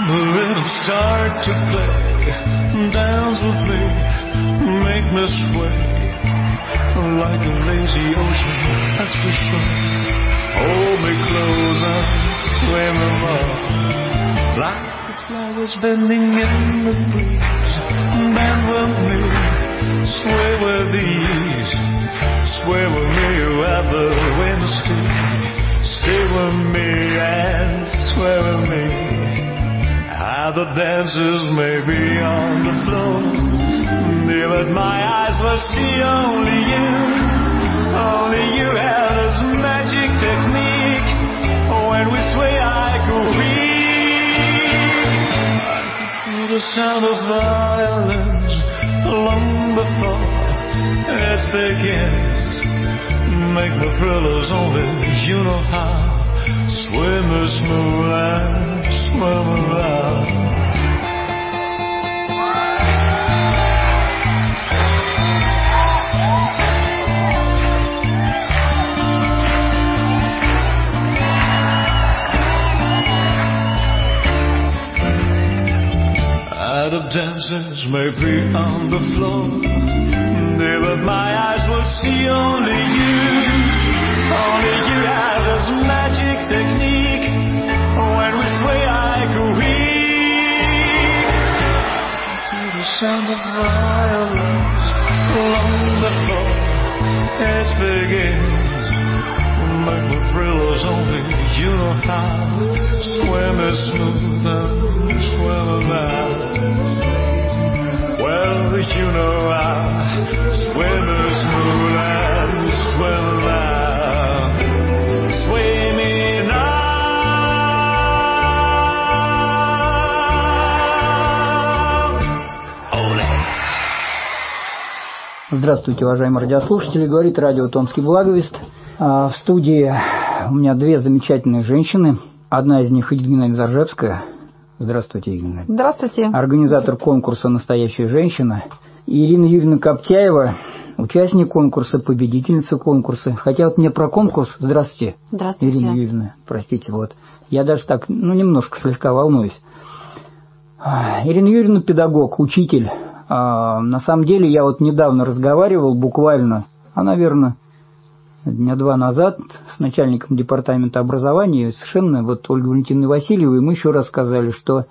the rhythm start to play. Dance with me, make me sway like a lazy ocean at the shore. Hold me close and sway me more like the flowers bending in the breeze. Bend with me, sway with ease. Sway with me where the wind stays. Stay with me and sway with me. Other dancers may be on the floor, dear, but my eyes will see only you. Only you have this magic technique. When we sway I go weak. I can feel the sound of violins long before it begins. Make me thrillers only you know how. Swim as smooth and swim around. Other dancers may be on the floor, dear, but my eyes will see only you. Only you have this magic technique. When we sway I go weak. Hear the sound of violins long before it begins. Make the thrillers only you know how. Swim as smooth and swim around. Well, you know how. Swim as smooth and swim around. Sway me now. Ole. Здравствуйте, уважаемые радиослушатели, говорит радио «Томский благовест». В студии у меня две замечательные женщины. Одна из них Едита Геннадьевна Заржевская. Здравствуйте, Едита Геннадьевна. Здравствуйте. Организатор конкурса «Настоящая женщина». И Ирина Юрьевна Коптяева, участник конкурса, победительница конкурса. Хотя вот мне про конкурс... Здравствуйте. Здравствуйте. Ирина Юрьевна, простите, вот. Я даже так, немножко слегка волнуюсь. Ирина Юрьевна педагог, учитель. На самом деле я вот недавно разговаривал, буквально, наверное, дня два назад с начальником департамента образования, совершенно вот Ольгой Валентиновной Васильевой, мы еще рассказали, что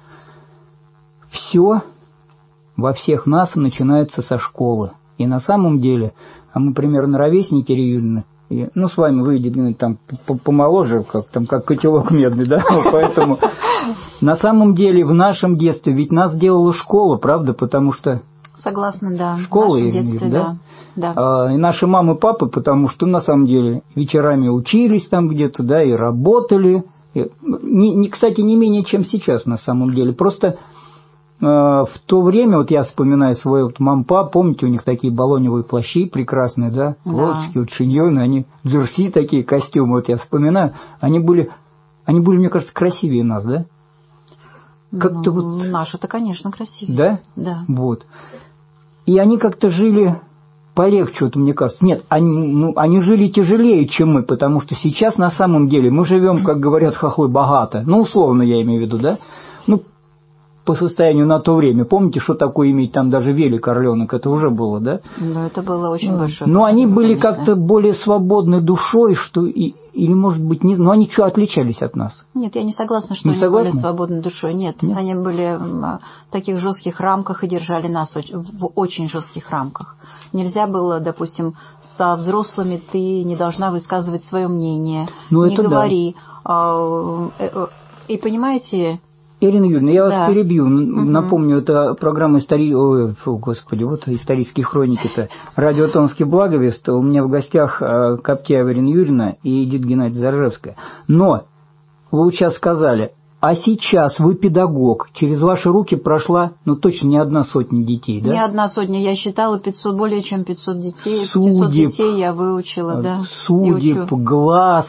все во всех нас начинается со школы. И на самом деле, мы примерно ровесники, Ирина Юрьевна, с вами выйдет там помоложе, как котелок медный, да, поэтому на самом деле в нашем детстве ведь нас делала школа, правда, потому что... Согласна, да. Школа, в нашем детстве, да? Да. И наши мамы, папы, потому что на самом деле вечерами учились там где-то, да, и работали. Кстати, не менее, чем сейчас на самом деле. Просто в то время, вот я вспоминаю свою вот маму-папу, помните, у них такие балоневые плащи прекрасные, да, лодочки, вот шиньоны, они джерси такие, костюмы, вот я вспоминаю, они были, мне кажется, красивее нас, да? Как-то вот... Наши-то, конечно, красивее. Да? Да. Вот. И они как-то жили... полегче, вот мне кажется. Нет, они жили тяжелее, чем мы, потому что сейчас на самом деле мы живем, как говорят хохлы, богато. Условно я имею в виду, да? По состоянию на то время. Помните, что такое иметь там даже велик, орленок? Это уже было, да? Это было очень большое. Но они были как-то более свободной душой, или, может быть, не знаю, но они что, отличались от нас? Нет, я не согласна, что они были свободной душой. Нет, они были в таких жестких рамках и держали нас в очень жестких рамках. Нельзя было, допустим, со взрослыми ты не должна высказывать свое мнение, не говори. Да. И понимаете... Ирина Юрьевна, я вас перебью. Напомню, это программа исторические хроники-то. Радио «Томский благовест». У меня в гостях Коптяева Ирина Юрьевна и Едита Геннадьевна Заржевская. Но вы сейчас сказали, а сейчас вы педагог. Через ваши руки прошла, точно не одна сотня детей, да? Не одна сотня. Я считала 500, более чем 500 детей. 500 детей я выучила, да. Судеб, глаз...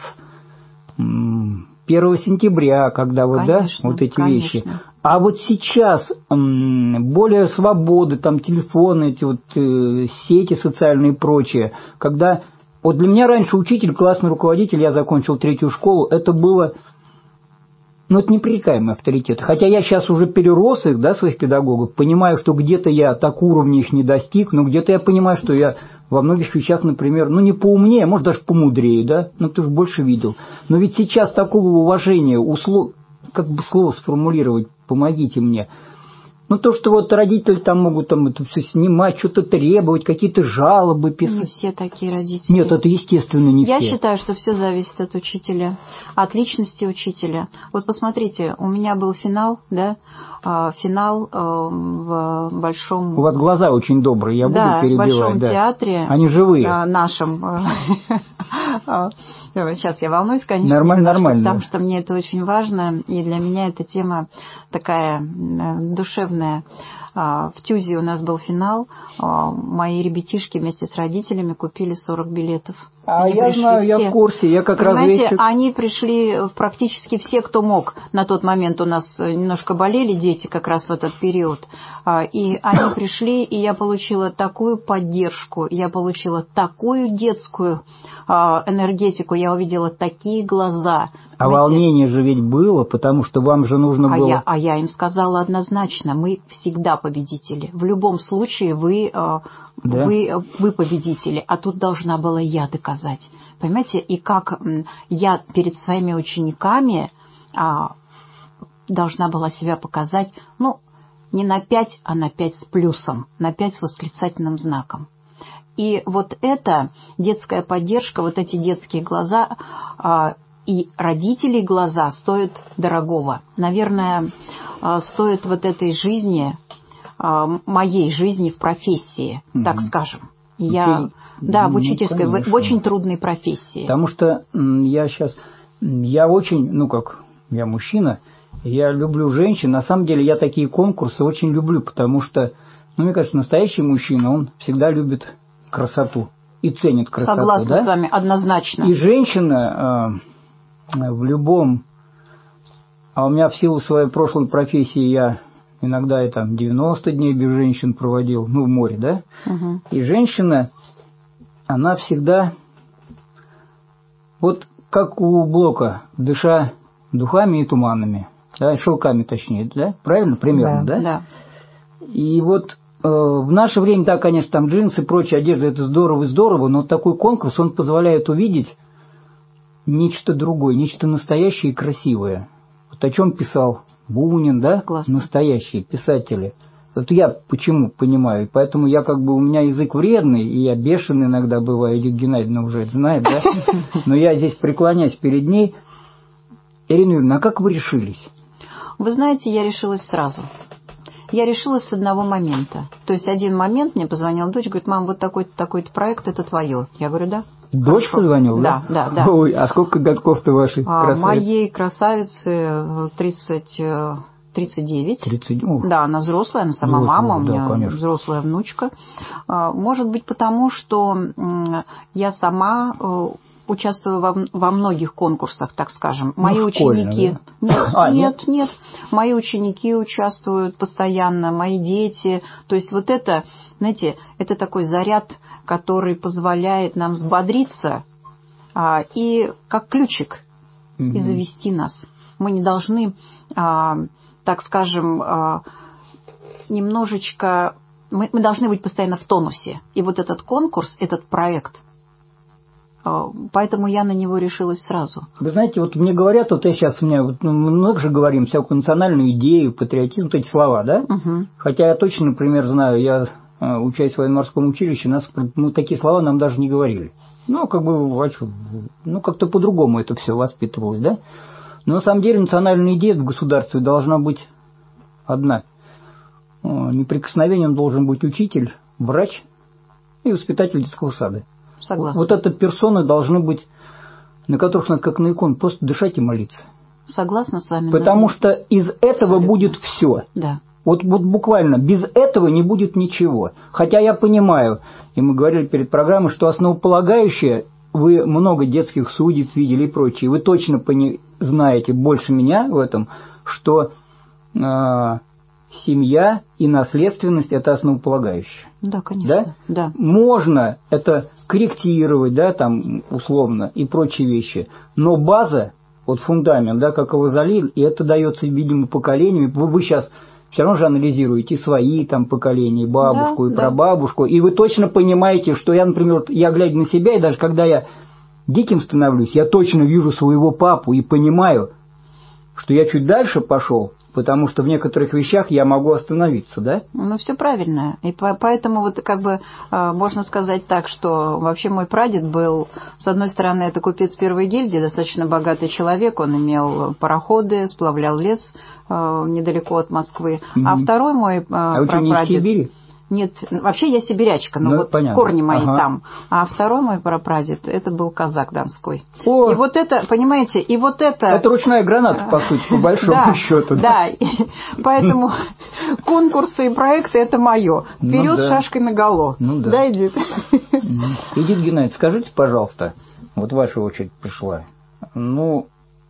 1 сентября, когда конечно, вот эти конечно. вещи. А вот сейчас более свободы, там телефоны, эти вот сети социальные и прочее, когда... Вот для меня раньше учитель, классный руководитель, я закончил 3-ю школу, это было ну, это непререкаемый авторитет. Хотя я сейчас уже перерос их, да, своих педагогов, понимаю, что где-то я так уровня их не достиг, но где-то я понимаю, что я во многих вещах, например, ну, не поумнее, а может, даже помудрее, да, ну, ты же больше видел. Но ведь сейчас такого уважения, как бы слово сформулировать, помогите мне. Ну, то, что вот родители там могут там это все снимать, что-то требовать, какие-то жалобы писать. Не все такие родители. Нет, это естественно не все. Я считаю, что все зависит от учителя, от личности учителя. Вот посмотрите, у меня был финал, да, финал в большом... У вас глаза очень добрые, я буду перебивать. Да, в большом театре. Они живые. Нашем. Сейчас я волнуюсь, конечно, нормально, потому что мне это очень важно, и для меня эта тема такая душевная. В ТЮЗе у нас был финал, мои ребятишки вместе с родителями купили 40 билетов. Я знаю, все. Я в курсе, я как раз вечер... Они пришли практически все, кто мог. На тот момент у нас немножко болели дети как раз в этот период. И они пришли, и я получила такую поддержку, я получила такую детскую энергетику, я увидела такие глаза. А волнение же ведь было, потому что вам же нужно было... Я им сказала однозначно, мы всегда победители. В любом случае вы победители, а тут должна была я доказать. Понимаете, и как я перед своими учениками должна была себя показать, ну, не на 5, а на 5 с плюсом, на 5 с восклицательным знаком. И вот эта детская поддержка, вот эти детские глаза и родителей глаза стоят дорогого. Наверное, стоит вот этой жизни, моей жизни в профессии, так скажем. В учительской, в очень трудной профессии. Потому что я очень, я мужчина, я люблю женщин. На самом деле я такие конкурсы очень люблю, потому что, мне кажется, настоящий мужчина, он всегда любит красоту и ценит красоту. Согласна с вами, однозначно. И женщина в любом... А у меня в силу своей прошлой профессии я иногда и там 90 дней без женщин проводил, в море, да? Угу. И женщина, она всегда, вот как у Блока, дыша духами и туманами, да, шелками точнее, да? Правильно? Примерно, да? Да. И вот в наше время, да, конечно, там джинсы и прочая одежда, это здорово, но такой конкурс, он позволяет увидеть нечто другое, нечто настоящее и красивое. Вот о чем писал Бунин, да? Согласна. Настоящие писатели. Вот я почему понимаю, поэтому я у меня язык вредный, и я бешеный иногда бываю, Юлия Геннадьевна уже это знает, да? Но я здесь преклоняюсь перед ней. Ирина Юрьевна, а как вы решились? Вы знаете, я решилась сразу. Я решилась с одного момента. То есть один момент мне позвонила дочь, говорит, мам, вот такой-то проект, это твое. Я говорю, да. Дочь позвонила? Да. Ой, а сколько годков-то вашей красавицы? Моей красавице 39. 30. Да, она взрослая, она сама мама, у меня конечно. Взрослая внучка. Может быть, потому что я сама участвую во многих конкурсах, так скажем. Мои ученики... Да? Нет. Мои ученики участвуют постоянно, мои дети. То есть вот это, знаете, это такой заряд, который позволяет нам взбодриться и как ключик и завести нас. Мы не должны, так скажем, немножечко... Мы должны быть постоянно в тонусе. И вот этот конкурс, этот проект... Поэтому я на него решилась сразу. Вы знаете, вот мне говорят, вот я сейчас, мы много же говорим всякую национальную идею, патриотизм, вот эти слова, да? Угу. Хотя я точно, например, знаю, я учась в военно-морском училище, нас такие слова нам даже не говорили. Как-то по-другому это все воспитывалось, да? Но на самом деле национальная идея в государстве должна быть одна. Неприкосновенен должен быть учитель, врач и воспитатель детского сада. Согласна. Вот это персоны должны быть, на которых надо как на икон, просто дышать и молиться. Согласна с вами. Потому что из этого будет все. Да. Вот буквально без этого не будет ничего. Хотя я понимаю, и мы говорили перед программой, что основополагающее, вы много детских судеб видели и прочее, вы точно знаете больше меня в этом, что семья и наследственность – это основополагающее. Да, конечно. Да? Можно это корректировать, да, там, условно, и прочие вещи, но база вот фундамент, да, как его залили, и это дается, видимо, поколениями. Вы сейчас все равно же анализируете свои там поколения, и бабушку, и прабабушку, и вы точно понимаете, что я, например, я глядя на себя, и даже когда я диким становлюсь, я точно вижу своего папу и понимаю, что я чуть дальше пошел, потому что в некоторых вещах я могу остановиться, да? Ну, все правильно. И поэтому вот как бы можно сказать так, что вообще мой прадед был, с одной стороны, это купец первой гильдии, достаточно богатый человек, он имел пароходы, сплавлял лес недалеко от Москвы. А второй мой прапрадед... А вы что, не из Сибири? Нет, вообще я сибирячка, но вот понятно. Корни мои там. А второй мой прапрадед, это был казак донской. О! И вот это, понимаете, и вот это... Это ручная граната, по сути, по большому счету. Да, поэтому конкурсы и проекты – это мое. Вперед шашкой наголо. Да, Эдит? Эдит Геннадьевна, скажите, пожалуйста, вот ваша очередь пришла. Ну,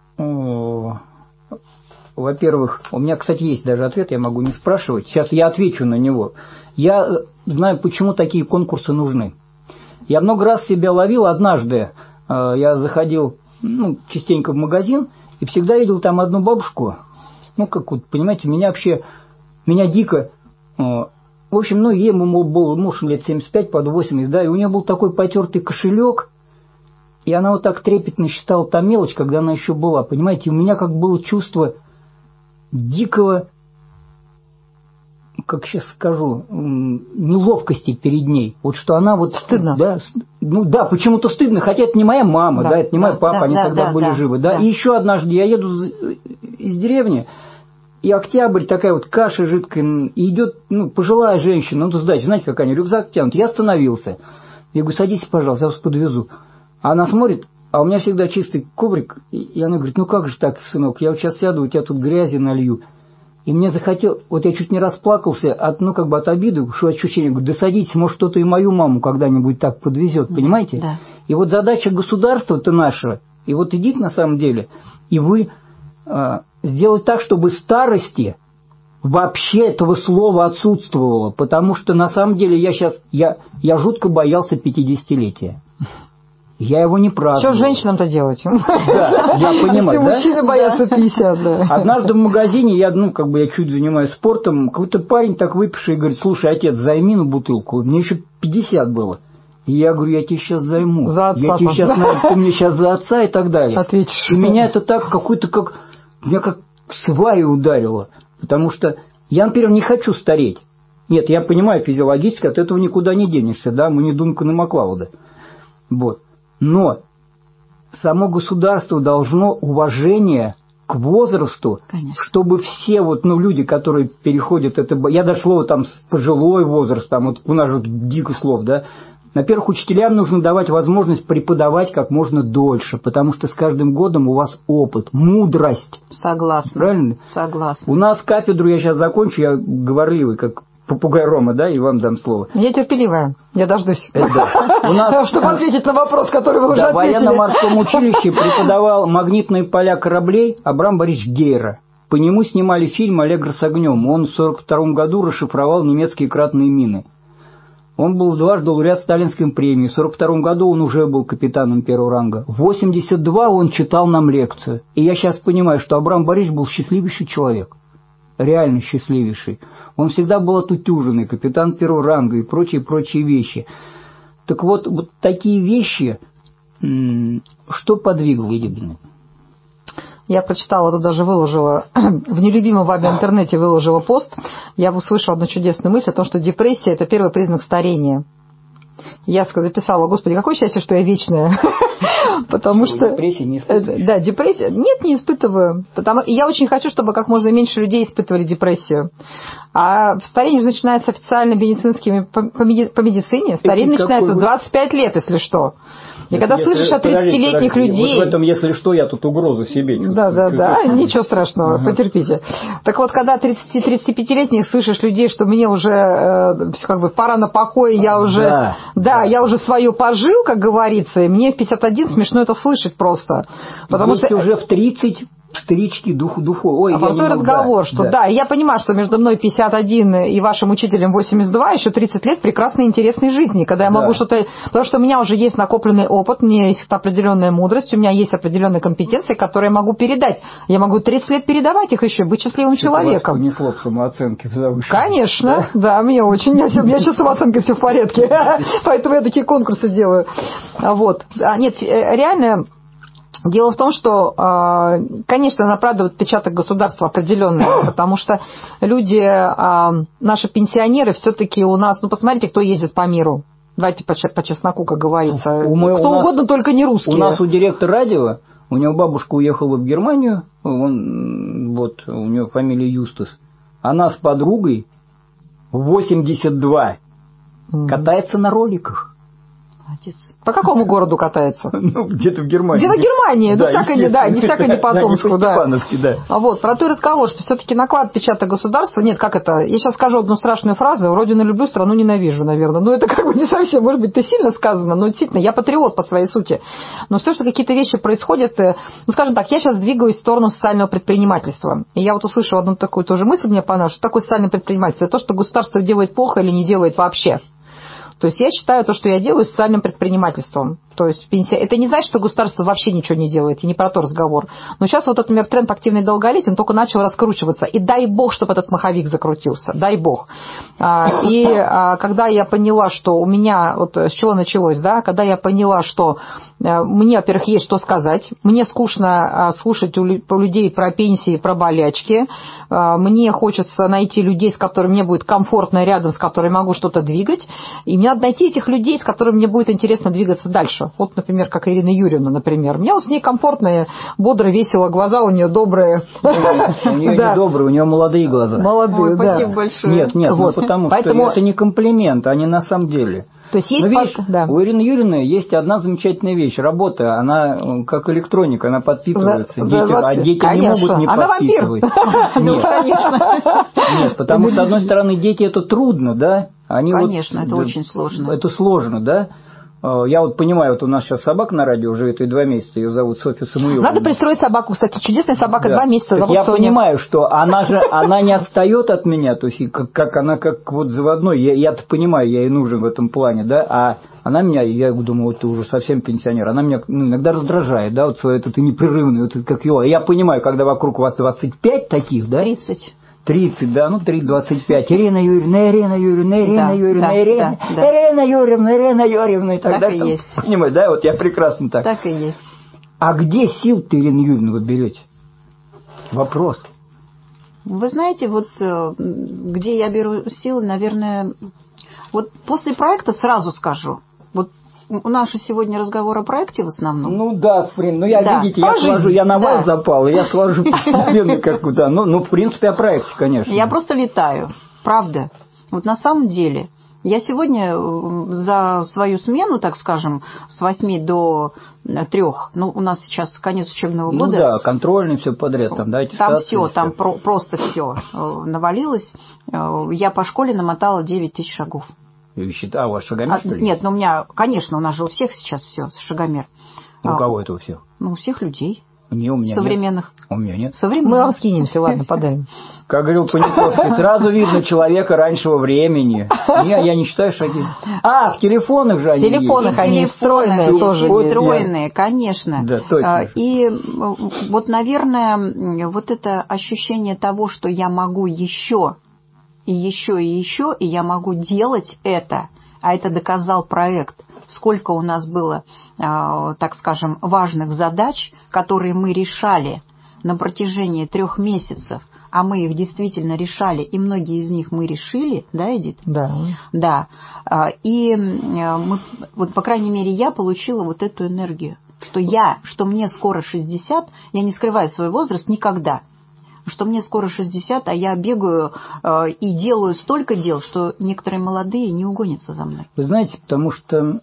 во-первых, у меня, кстати, есть даже ответ, я могу не спрашивать. Сейчас я отвечу на него. Я знаю, почему такие конкурсы нужны. Я много раз себя ловил. Однажды я заходил частенько в магазин и всегда видел там одну бабушку. Ну, как вот, понимаете, меня дико... В общем, ей был муж лет 75, под 80, да, и у нее был такой потертый кошелек, и она вот так трепетно считала там мелочь, когда она еще была. Понимаете, у меня как было чувство дикого... как сейчас скажу, неловкости перед ней. Вот что она вот... Стыдно. Да, почему-то стыдно, хотя это не моя мама, да, это не мой папа, они тогда были живы. Да. И еще однажды я еду из деревни, и октябрь, такая вот каша жидкая, и идет пожилая женщина, знаете, как они, рюкзак тянут. Я остановился. Я говорю, садитесь, пожалуйста, я вас подвезу. А она смотрит, а у меня всегда чистый коврик, и она говорит, как же так, сынок, я вот сейчас сяду, у тебя тут грязи налью. И мне захотелось, вот я чуть не расплакался от обиды, что ощущение, говорю, да садитесь, может, кто-то и мою маму когда-нибудь так подвезет, понимаете? Да. И вот задача государства-то наша, и вот идите на самом деле, и вы сделать так, чтобы старости вообще этого слова отсутствовало, потому что на самом деле я жутко боялся 50-летия. Я его не праздную. Что женщинам-то делать? Да, я понимаю, да? Мужчины боятся 50, да. Однажды в магазине, я чуть занимаюсь спортом, какой-то парень так выпивший говорит, слушай, отец, займи на бутылку. Мне еще 50 было. И я говорю, я тебе сейчас займу. За отца. Я тебе сейчас, ты мне сейчас за отца и так далее. Ответишь. И меня это так меня как сваей ударило. Потому что я, например, не хочу стареть. Нет, я понимаю физиологически, от этого никуда не денешься, да, мы не Дункан и Маклауда. Вот. Но само государство должно уважение к возрасту, конечно, чтобы все люди, которые переходят это... Я дошло там пожилой возраст, там вот у нас же дико слов, да. Во-первых, учителям нужно давать возможность преподавать как можно дольше, потому что с каждым годом у вас опыт, мудрость. Согласна. Правильно? Согласна. У нас кафедру, я сейчас закончу, я говорливый, как попугай Рома, да, и вам дам слово. Я терпеливая, я дождусь. Чтобы ответить на вопрос, который вы уже ответили. В военно-морском училище преподавал магнитные поля кораблей Абрам Борисович Гейра. По нему снимали фильм «Аллегро с огнем». Он в 1942 году расшифровал немецкие кратные мины. Он был дважды лауреат Сталинской премии. В 1942 году он уже был капитаном первого ранга. В 1982 он читал нам лекцию. И я сейчас понимаю, что Абрам Борисович был счастливейший человек. Реально счастливейший. Он всегда был отутюженный, капитан первого ранга и прочие вещи. Так вот такие вещи, что подвигло, Единая? Я прочитала, тут даже выложила, в нелюбимом вами интернете выложила пост, я услышала одну чудесную мысль о том, что депрессия – это первый признак старения. Я написала, господи, какое счастье, что я вечная. Потому что... Депрессии не испытываешь? Да, депрессия... Нет, не испытываю. И я очень хочу, чтобы как можно меньше людей испытывали депрессию. А старение же начинается официально медицинскими по медицине. Старение начинается с 25 лет, если что. И когда слышишь от 30-летних людей... Вот в этом, если что, я тут угрозу себе чувствую. Да, ничего страшного, потерпите. Так вот, когда 30-35-летних слышишь людей, что мне уже пора на покой, я уже... Да, я уже свое пожил, как говорится, и мне в 51 смешно это слышать просто. Потому что уже в 30 старички, духовой. А потом разговор, что да, я понимаю, что между мной 51 и вашим учителем 82 еще 30 лет прекрасной интересной жизни, когда я могу что-то... Потому что у меня уже есть накопленный опыт, у меня есть определенная мудрость, у меня есть определенные компетенции, которые я могу передать. Я могу 30 лет передавать их еще, быть счастливым человеком. Вас понесло к самооценке завышенной. Конечно, да, мне очень. У меня сейчас самооценка все в порядке, поэтому я такие конкурсы делаю. Вот. Нет, реально... Дело в том, что, конечно, накладывает отпечаток государства определенный, потому что люди, наши пенсионеры, все-таки у нас, ну, посмотрите, кто ездит по миру. Давайте по чесноку, как говорится. Кто угодно, только не русские. У нас у директора радио, у него бабушка уехала в Германию, у нее фамилия Юстас. Она с подругой в 82 катается на роликах. По какому городу катается? Ну, где-то в Германии. Где-то в Германии, не всякой не Потомску, да. Вот, про то и разговор, что все-таки наклад отпечаток государства, нет, как это, я сейчас скажу одну страшную фразу, родину люблю, страну ненавижу, наверное. Ну, это как бы не совсем, может быть, это сильно сказано, но действительно, я патриот по своей сути. Но все, что какие-то вещи происходят, ну, скажем так, я сейчас двигаюсь в сторону социального предпринимательства. И я вот услышала одну такую тоже мысль, мне понравилась, что такое социальное предпринимательство? Это то, что государство делает плохо или не делает вообще. То есть я считаю то, что я делаю, социальным предпринимательством. То есть это не значит, что государство вообще ничего не делает, и не про то разговор. Но сейчас вот этот, например, тренд активной долголетия, он только начал раскручиваться. И дай бог, чтобы этот маховик закрутился. Дай бог. И когда я поняла, что у меня, вот с чего началось, да, когда я поняла, что мне, во-первых, есть что сказать, мне скучно слушать у людей про пенсии, про болячки, мне хочется найти людей, с которыми мне будет комфортно рядом, с которыми могу что-то двигать, и мне надо найти этих людей, с которыми мне будет интересно двигаться дальше. Вот, например, как Ирина Юрьевна, например. Мне вот с ней комфортно, бодро, весело, глаза у нее добрые. У нее не добрые, у нее молодые глаза. Молодые, да. Спасибо большое. Нет, потому что это не комплимент, они на самом деле. То есть есть у Ирины Юрьевны есть одна замечательная вещь. Работа, она как электроника, она подпитывается. Дети не могут не подпитывать. Ну, конечно. Нет, потому что, с одной стороны, дети это трудно, да? Конечно, это очень сложно. Это сложно, да? Я вот понимаю, вот у нас сейчас собака на радио живет, и 2 месяца, ее зовут Софья Самуиловна. Надо пристроить собаку, кстати, чудесная собака, 2 месяца, зовут я Соня. Понимаю, что она не отстает от меня, то есть она как вот заводной, я-то понимаю, я ей нужен в этом плане, да, а она меня, я думаю, вот ты уже совсем пенсионер, она меня иногда раздражает, да, вот свое это непрерывное, вот это как его, я понимаю, когда вокруг вас 25 таких, да? 30, да, 25. Ирина Юрьевна и так далее. Так и есть. Понимаете, да, вот я прекрасно так. Так и есть. А где сил-то, Ирина Юрьевна, вы берете? Вопрос. Вы знаете, вот где я беру силы, наверное, вот после проекта сразу скажу. Вот у нас же сегодня разговор о проекте в основном. Ну да, видите, я на вас запал, и я сложу постепенно как-то. Ну, в принципе, о проекте, конечно. Я просто летаю, правда. Вот на самом деле, я сегодня за свою смену, так скажем, с 8 до 3, ну, у нас сейчас конец учебного года. Ну да, контрольный, все подряд, там, да, там все, там просто все навалилось. Я по школе намотала 9 тысяч шагов. У вас шагомер, что ли? Нет, у меня, конечно, у нас же у всех сейчас все шагомер. У кого это у всех? Ну, у всех людей. Не, у меня современных. Нет. У меня нет. Современных. Мы вам скинемся, ладно, подаем. Как говорил Понятовский, сразу видно человека раньшего времени. Я не считаю шаги. В телефонах же они есть. В телефонах они встроенные тоже. Встроенные, конечно. Да, точно. И вот, наверное, вот это ощущение того, что я могу еще... и я могу делать это, а это доказал проект. Сколько у нас было, так скажем, важных задач, которые мы решали на протяжении 3 месяцев, а мы их действительно решали, и многие из них мы решили, да, Эдит? Да. Да. И мы, вот, по крайней мере, я получила вот эту энергию, что мне скоро 60, я не скрываю свой возраст никогда, что мне скоро 60, а я бегаю и делаю столько дел, что некоторые молодые не угонятся за мной. Вы знаете, потому что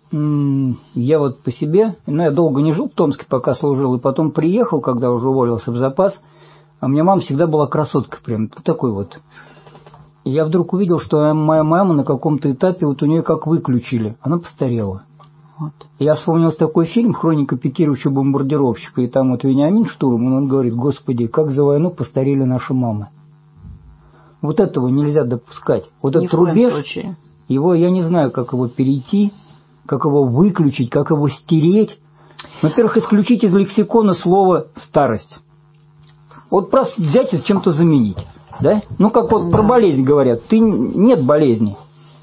я вот по себе, я долго не жил в Томске, пока служил, и потом приехал, когда уже уволился в запас, а у меня мама всегда была красоткой прям, такой вот. И я вдруг увидел, что моя мама на каком-то этапе, вот у нее как выключили, она постарела. Вот. Я вспомнил такой фильм «Хроника пикирующего бомбардировщика», и там вот Вениамин Штурман, он говорит: «Господи, как за войну постарели наши мамы». Вот этого нельзя допускать. Вот этот рубеж, его, я не знаю, как его перейти, как его выключить, как его стереть. Во-первых, исключить из лексикона слово «старость». Вот просто взять и чем-то заменить. Да? Ну, как вот про болезнь говорят, нет болезни.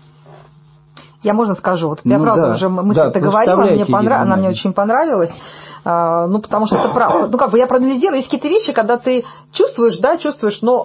Я, можно скажу, вот я фразу уже мысль-то говорила, она мне очень понравилась. Ну, потому что это правда. Ну, как бы я проанализирую, есть какие-то вещи, когда ты чувствуешь, но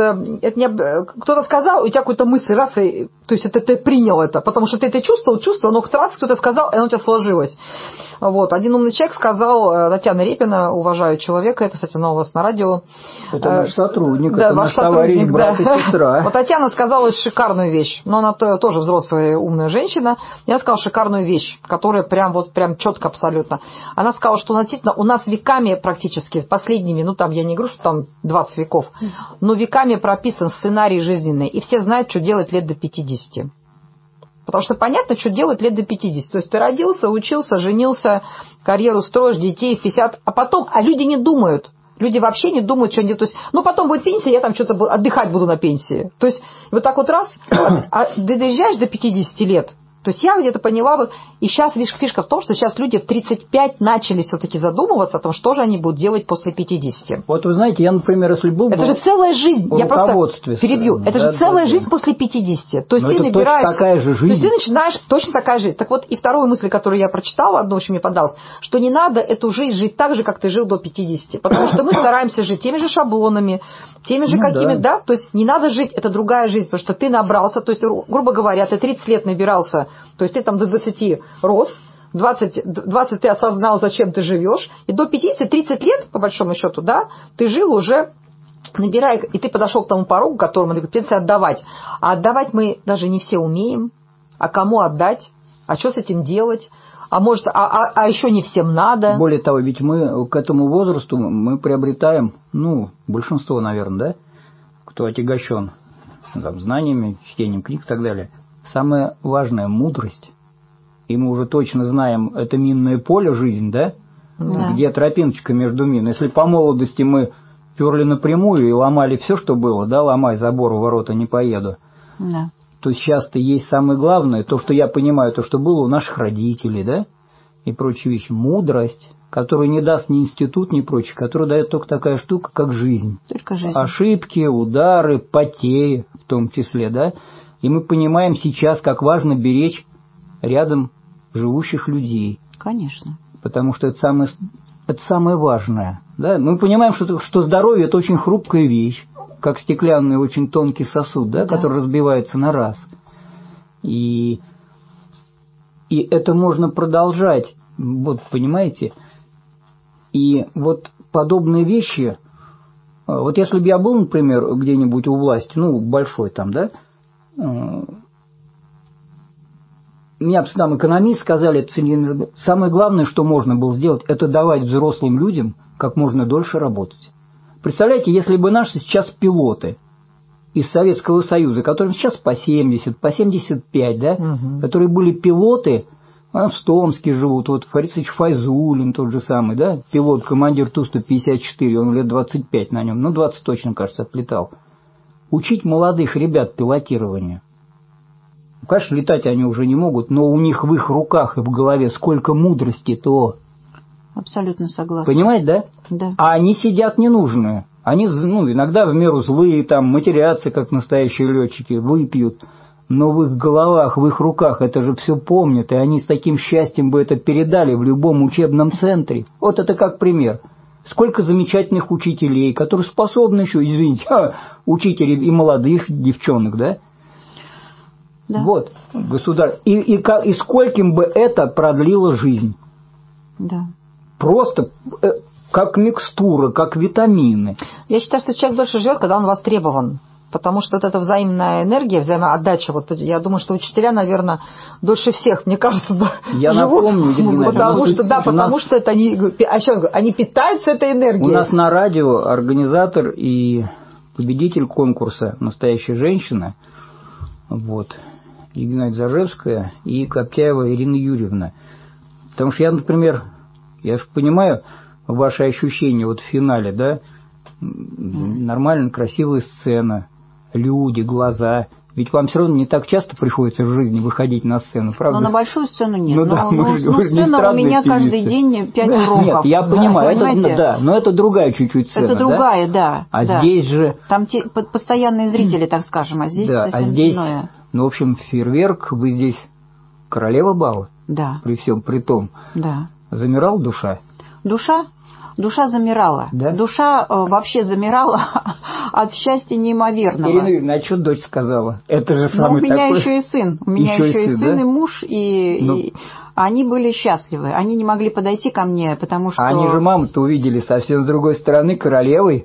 это не кто-то сказал, у тебя какая-то мысль, раз, и, то есть это ты принял это, потому что ты это чувствовал, но раз кто-то сказал, и оно у тебя сложилось. Вот. Один умный человек сказал, Татьяна Репина, уважаю человека, это, кстати, у вас на радио. Это наш сотрудник, да, это наш товарищ, брат и сестра. Вот Татьяна сказала шикарную вещь, но она тоже взрослая умная женщина. Я сказала шикарную вещь, которая прям четко абсолютно. Она сказала, что действительно у нас веками практически, последними, ну там я не говорю, что там 20 веков, но веками прописан сценарий жизненный, и все знают, что делать лет до 50. Потому что понятно, что делать лет до 50. То есть ты родился, учился, женился, карьеру строишь, детей, 50, а люди не думают. Люди вообще не думают, что они... То есть, потом будет пенсия, я там что-то отдыхать буду на пенсии. То есть вот так вот раз, ты доезжаешь до 50 лет. То есть я где-то поняла, вот, и сейчас фишка в том, что сейчас люди в 35 начали все-таки задумываться о том, что же они будут делать после 50. Вот вы знаете, я, например, если был... Это же целая жизнь, я просто перебью, это же целая жизнь после 50. То есть ты набираешь... Точно такая же жизнь. То есть ты начинаешь, точно такая жизнь. Так вот, и вторую мысль, которую я прочитала, одну очень мне понравилась, что не надо эту жизнь жить так же, как ты жил до 50. Потому что мы стараемся жить теми же шаблонами, теми же да. То есть не надо жить, это другая жизнь, потому что ты набрался, то есть, грубо говоря, ты 30 лет набирался. То есть ты там до 20 рос, 20 ты осознал, зачем ты живешь, и до 50-30 лет, по большому счету, да, ты жил уже, набирая, и ты подошел к тому порогу, к которому ты пенсию отдавать. А отдавать мы даже не все умеем. А кому отдать? А что с этим делать? А может, еще не всем надо. Более того, ведь мы к этому возрасту мы приобретаем, большинство, наверное, да, кто отягощен знаниями, чтением книг и так далее. Самое важное – мудрость. И мы уже точно знаем, это минное поле жизнь, да? Где тропиночка между мин. Если по молодости мы перли напрямую и ломали все, что было, да, ломай забор, у ворота не поеду, то сейчас-то есть самое главное, то, что я понимаю, то, что было у наших родителей, да, и прочие вещи. Мудрость, которую не даст ни институт, ни прочее, которую дает только такая штука, как жизнь. Только жизнь. Ошибки, удары, потери в том числе, да. И мы понимаем сейчас, как важно беречь рядом живущих людей. Конечно. Потому что это самое важное. Да? Мы понимаем, что здоровье – это очень хрупкая вещь, как стеклянный очень тонкий сосуд, да, который разбивается на раз. И это можно продолжать, вот понимаете. И вот подобные вещи, вот если бы я был, например, где-нибудь у власти, большой там, да, мне там экономист сказали, самое главное, что можно было сделать, это давать взрослым людям как можно дольше работать. Представляете, если бы наши сейчас пилоты из Советского Союза, которым сейчас по 70, по 75, да, которые были пилоты, в Томске живут, вот Фарисович Файзулин тот же самый, да, пилот, командир Ту-154, он лет 25 на нем, 20 точно, кажется, отлетал. Учить молодых ребят пилотированию. Конечно, летать они уже не могут, но у них в их руках и в голове сколько мудрости-то. Абсолютно согласна. Понимаете, да? Да. А они сидят ненужные. Они, иногда в меру злые, там, матерятся, как настоящие летчики, выпьют. Но в их головах, в их руках это же все помнят, и они с таким счастьем бы это передали в любом учебном центре. Вот это как пример. Сколько замечательных учителей, которые способны еще, учить и молодых девчонок, да? Да. Вот, государь. И скольким бы это продлило жизнь? Да. Просто как микстура, как витамины. Я считаю, что человек дольше живет, когда он востребован. Потому что вот эта взаимная энергия, взаимоотдача, вот я думаю, что учителя, наверное, дольше всех, мне кажется, я живут. Напомню, потому что это они питаются этой энергией. У нас на радио организатор и победитель конкурса «Настоящая женщина», вот, Геннадия Зажевская и Коптяева Ирина Юрьевна. Потому что я, например, я же понимаю ваши ощущения вот в финале, да? Нормально, красивая сцена, люди, глаза. Ведь вам все равно не так часто приходится в жизни выходить на сцену, правда? Но на большую сцену нет. Ну, да, сцена у меня каждый день 5 уроков. Нет, я понимаю, это, да, но это другая чуть-чуть сцена. Это другая, да. А здесь же... Там постоянные зрители, так скажем, а здесь да, совсем здесь, иное. Ну, в общем, фейерверк, вы здесь королева бала? Да. При всем при том. Да. Замирала душа? Душа замирала. Да? Душа вообще замирала от счастья неимоверного. Ирина Юрьевна, а что дочь сказала? Это же самый у меня такой... еще и сын. У меня еще и сын, да? и муж, и они были счастливы. Они не могли подойти ко мне, потому что... А они же маму-то увидели совсем с другой стороны, королевой.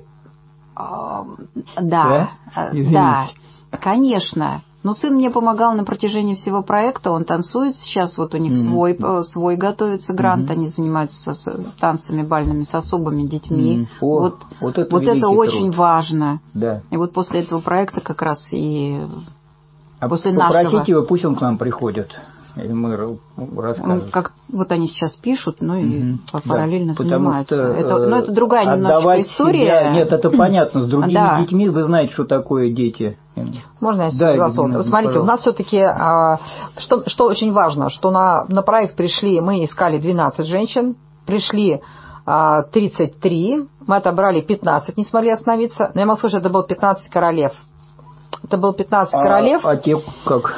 Да, конечно. Но сын мне помогал на протяжении всего проекта, он танцует, сейчас вот у них свой готовится грант, они занимаются танцами бальными с особыми детьми. Вот это очень важно. Да. И вот после этого проекта как раз и после попросите его, пусть он к нам приходит. И мы расскажем. Вот они сейчас пишут, и параллельно да, занимаются. Что, это другая немножечко история. Себя, нет, это понятно. С другими детьми вы знаете, что такое дети. Можно я сейчас смотрите, у нас все-таки, что очень важно, что на проект пришли, мы искали 12 женщин, пришли 33, мы отобрали 15, не смогли остановиться. Но я могу сказать, что это было 15 королев. Это было 15 королев. А те как?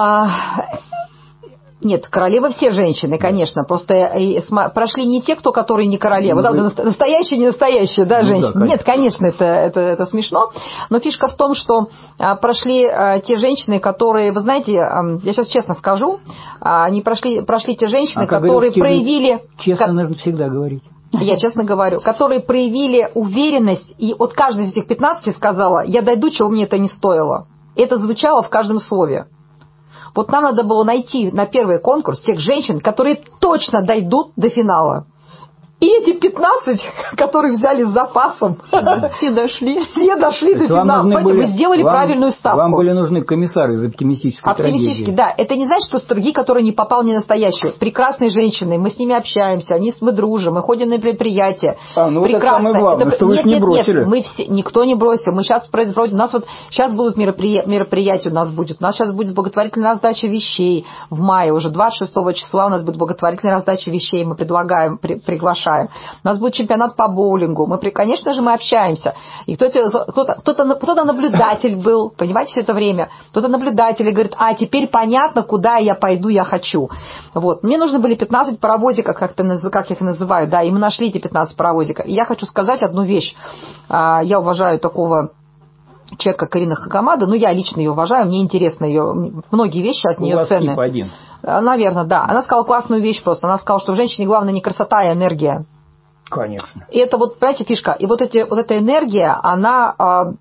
Нет, королевы все женщины, конечно. Просто прошли не те, которые не королевы. Настоящие, не настоящие, да, женщины. Да, нет, конечно, это смешно. Но фишка в том, что прошли те женщины, которые, вы знаете, я сейчас честно скажу, они прошли те женщины, которые проявили... Честно нужно всегда говорить. Я честно говорю, которые проявили уверенность, и от каждой из этих 15 сказала, я дойду, чего мне это не стоило. Это звучало в каждом слове. Вот нам надо было найти на первый конкурс тех женщин, которые точно дойдут до финала. И эти 15, которые взяли с запасом, все дошли до финала. Мы сделали правильную ставку. Вам были нужны комиссары из оптимистической трагедии. Оптимистически, да. Это не значит, что другие, которые не попал не настоящие. Прекрасные женщины, мы с ними общаемся, мы дружим, мы ходим на мероприятия. Вот это самое главное, что вы их не бросили. Нет, никто не бросил. Мы сейчас производим, у нас вот сейчас будут мероприятия, у нас сейчас будет благотворительная раздача вещей в мае, уже 26 числа у нас будет благотворительная раздача вещей, мы приглашаем. У нас будет чемпионат по боулингу. Конечно же, мы общаемся. И кто-то наблюдатель был, понимаете, все это время. Кто-то наблюдатель и говорит, теперь понятно, куда я пойду, я хочу. Вот. Мне нужны были 15 паровозиков, как я их называю, да, и мы нашли эти 15 паровозиков. И я хочу сказать одну вещь. Я уважаю такого человека, как Карина Хакамада, я лично ее уважаю, мне интересно ее, многие вещи от нее ценные. Тип один. Наверное, да. Она сказала классную вещь просто. Она сказала, что в женщине главное не красота, а энергия. Конечно. И это понимаете, фишка. И вот эта энергия, она...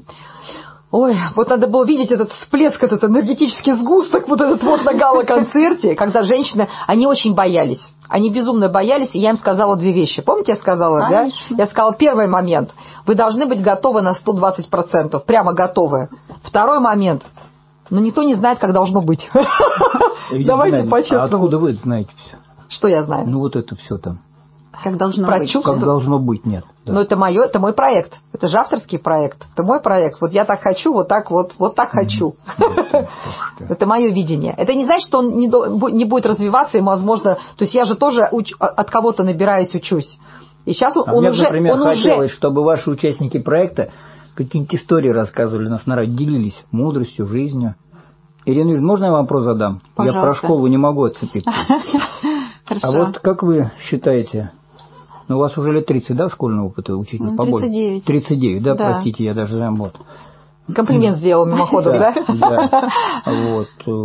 вот надо было видеть этот всплеск, этот энергетический сгусток, на гала-концерте, когда женщины, они очень боялись. Они безумно боялись, и я им сказала 2 вещи. Помните, я сказала, да? Я сказала, первый момент. Вы должны быть готовы на 120%. Прямо готовы. Второй момент. Но никто не знает, как должно быть. Давайте по-честному. А откуда вы знаете все? Что я знаю? Вот это все там. Как должно быть. Как должно быть, нет. Да. Но это мой проект. Это же авторский проект. Это мой проект. Вот я так хочу, вот так хочу. Это мое видение. Это не значит, что он не будет развиваться, и, возможно... То есть я же тоже от кого-то набираюсь, учусь. И сейчас он уже... Например, хотелось, чтобы ваши участники проекта какие-нибудь истории рассказывали, нас делились мудростью, жизнью. Ирина Юрьевна, можно я вам вопрос задам? Пожалуйста. Я про школу не могу отцепиться. Хорошо. А вот как вы считаете, у вас уже лет 30, да, школьного опыта учителя? 39. 39, да, простите, я даже забыл. Комплимент сделал мимоходом, да? Да.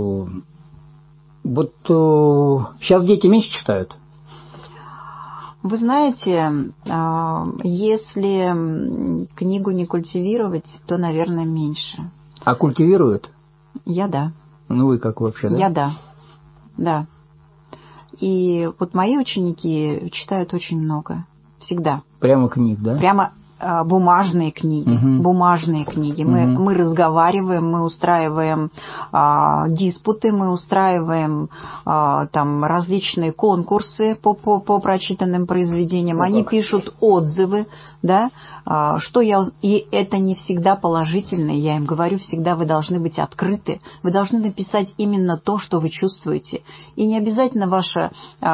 Вот сейчас дети меньше читают? Вы знаете, если книгу не культивировать, то, наверное, меньше. А культивируют? Я да. Вы как вообще, да? Я да. И вот мои ученики читают очень много. Всегда. Прямо книг, да? бумажные книги. Бумажные книги. Мы разговариваем, мы устраиваем диспуты, мы устраиваем там различные конкурсы по прочитанным произведениям. Они пишут отзывы, да, и это не всегда положительно. Я им говорю, всегда вы должны быть открыты. Вы должны написать именно то, что вы чувствуете. И не обязательно ваше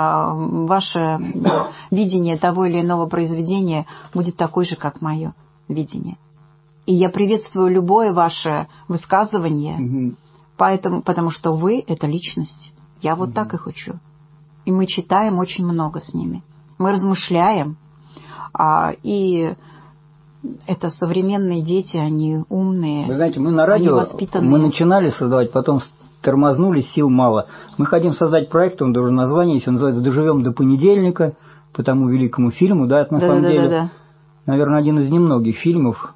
видение того или иного произведения будет такой же, как мое видение. И я приветствую любое ваше высказывание, потому что вы – это личность. Я вот так их учу. И мы читаем очень много с ними. Мы размышляем. И это современные дети, они умные. Вы знаете, мы на радио, мы начинали создавать, потом тормознули, сил мало. Мы хотим создать проект, он даже название есть, он называется «Доживем до понедельника», по тому великому фильму, да, это на самом деле, наверное, один из немногих фильмов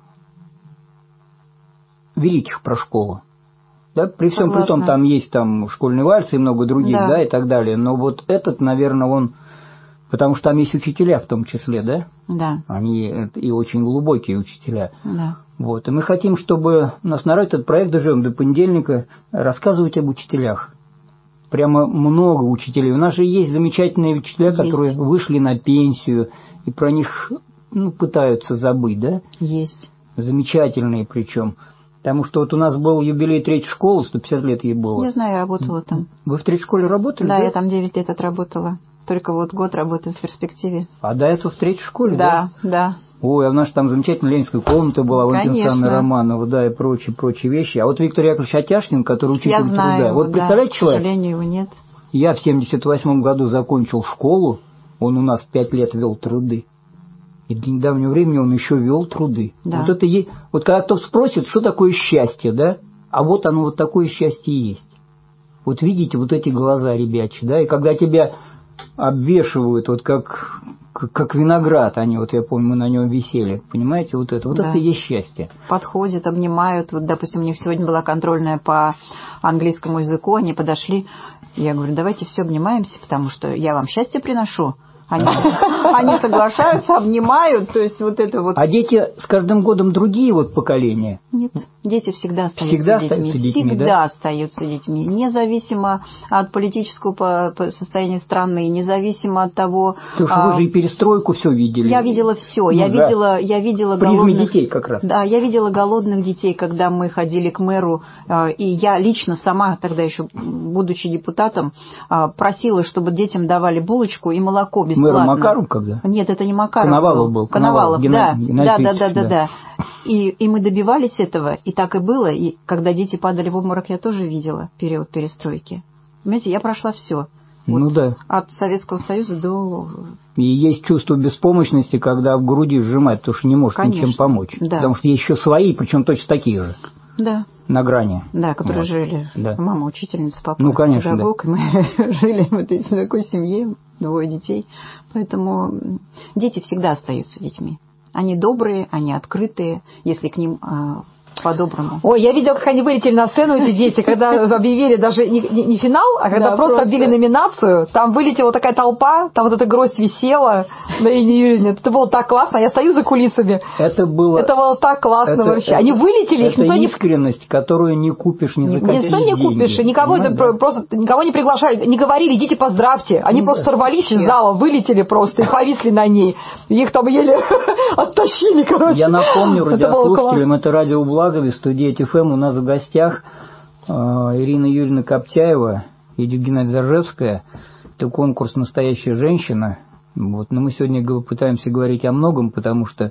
великих про школу. Да, при всем при том, там есть там «Школьный вальс» и много других, да, и так далее. Но вот этот, наверное, он... Потому что там есть учителя в том числе, да? Да. Они и очень глубокие учителя. Да. Вот. И мы хотим, чтобы у нас на радио этот проект «Доживем до понедельника» рассказывать об учителях. Прямо много учителей. У нас же есть замечательные учителя, которые вышли на пенсию, и про них пытаются забыть, да? Есть. Замечательные причем. Потому что вот у нас был юбилей третьей школы, 150 лет ей было. Я знаю, я работала там. Вы в третьей школе работали? Да, я там 9 лет отработала. Только вот год работаю в перспективе. А до этого в третьей школе, да? Да. Ой, а у нас там замечательная ленинская комната была, Валентина Александровна Романова, да, и прочие вещи. А вот Виктор Яковлевич Атяшкин, который учитель труда. Я знаю его, вот представляете, человек? К сожалению, его нет. Я в 78 году закончил школу, он у нас 5 лет вел труды. И до недавнего времени он еще вел труды. Да. Вот это вот когда кто спросит, что такое счастье, да? А вот оно, вот такое счастье и есть. Вот видите, вот эти глаза ребячьи, да, и когда тебя обвешивают, вот как виноград, они, вот я помню, мы на нем висели, понимаете, вот это и есть счастье. Подходят, обнимают, вот, допустим, у них сегодня была контрольная по английскому языку, они подошли, я говорю, давайте все обнимаемся, потому что я вам счастье приношу. Они соглашаются, обнимают, то есть вот это вот. А дети с каждым годом другие вот поколения? Нет, дети всегда остаются детьми. Всегда остаются детьми, независимо от политического состояния страны, независимо от того. Слушай, вы же и перестройку все видели. Я видела все, я видела голодных детей как раз. Да, я видела голодных детей, когда мы ходили к мэру, и я лично сама тогда еще, будучи депутатом, просила, чтобы детям давали булочку и молоко бесплатно. Мэром Макаров когда? Нет, это не Макаров. Коновалов был. Коновалов, да. И мы добивались этого, и так и было. И когда дети падали в обморок, я тоже видела период перестройки. Понимаете, я прошла все. От Советского Союза до... И есть чувство беспомощности, когда в груди сжимать, потому что не может ничем помочь. Да. Потому что есть еще свои, причем точно такие же. Да. На грани. Да, которые жили. Да. Мама учительница, папа педагог, и мы жили в такой семье, 2 детей. Поэтому дети всегда остаются детьми. Они добрые, они открытые, если к ним по-доброму. Ой, я видела, как они вылетели на сцену, эти дети, когда объявили даже не финал, а когда просто объявили номинацию, там вылетела такая толпа, там вот эта гроздь висела на Ирине Юрьевне. Это было так классно, я стою за кулисами. Это было так классно вообще. Они вылетели, их никто не... Это искренность, которую не купишь ни за какие деньги. Никто не купишь, и никого не приглашали, не говорили, идите поздравьте. Они просто сорвались из зала, вылетели просто и повисли на ней. Их там еле оттащили, короче. Я напомню радиослушателям, это радио «Благо», в студии ТФМ у нас в гостях Ирина Юрьевна Коптяева и Геннадия Заржевская. Это конкурс «Настоящая женщина». Вот. Но мы сегодня пытаемся говорить о многом, потому что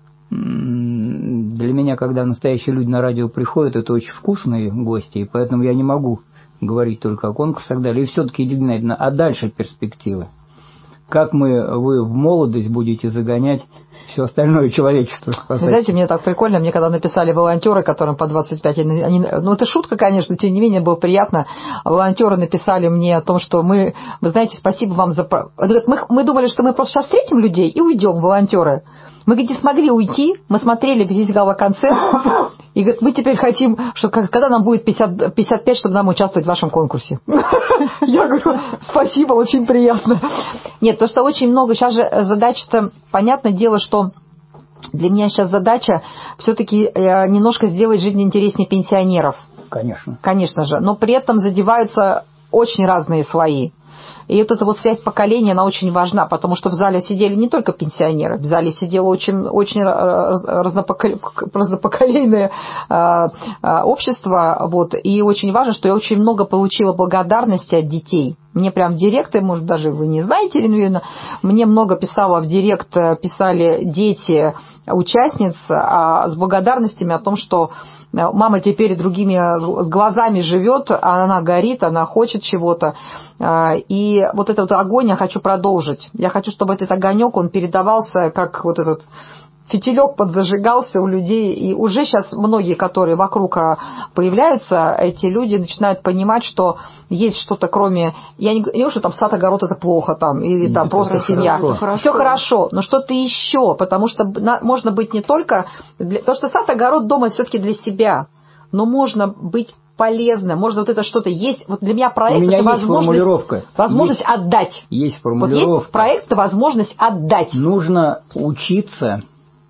для меня, когда настоящие люди на радио приходят, это очень вкусные гости, и поэтому я не могу говорить только о конкурсах и так далее. И все-таки, Ирина Геннадьевна, а дальше перспективы? Как вы в молодость будете загонять все остальное человечество? Вы знаете, мне так прикольно, мне когда написали волонтеры, которым по 25, это шутка, конечно, тем не менее было приятно. Волонтеры написали мне о том, что вы знаете, спасибо вам за... Мы думали, что мы просто сейчас встретим людей и уйдем, волонтеры. Мы, говорит, не смогли уйти, мы смотрели весь гала-концерт, и, говорит, мы теперь хотим, что когда нам будет 55, чтобы нам участвовать в вашем конкурсе. Я говорю, спасибо, очень приятно. Нет, то, что очень много, сейчас же задача-то, понятное дело, что Для меня сейчас задача все-таки немножко сделать жизнь интереснее пенсионеров. Конечно. Конечно же. Но при этом задеваются очень разные слои. И вот эта вот связь поколений, она очень важна, потому что в зале сидели не только пенсионеры, в зале сидело очень разнопоколейное общество. Вот, и очень важно, что я очень много получила благодарности от детей. Мне прям в директ, может, даже вы не знаете, Ирина Юрьевна, мне много писали дети, участниц с благодарностями о том, что мама теперь другими с глазами живет, она горит, она хочет чего-то. И вот этот вот огонь я хочу продолжить. Я хочу, чтобы этот огонек, он передавался, как вот этот фитилек подзажигался у людей. И уже сейчас многие, которые вокруг появляются, эти люди начинают понимать, что есть что-то кроме... Я не говорю, что там сад, огород – это плохо, там, или там просто семья. Все хорошо, но что-то еще, потому что можно быть не только... Потому что сад, огород дома все-таки для себя, но можно быть полезным, можно вот это что-то есть. Вот для меня проект – это возможность отдать. Есть формулировка. Вот есть проект – это возможность отдать. Нужно учиться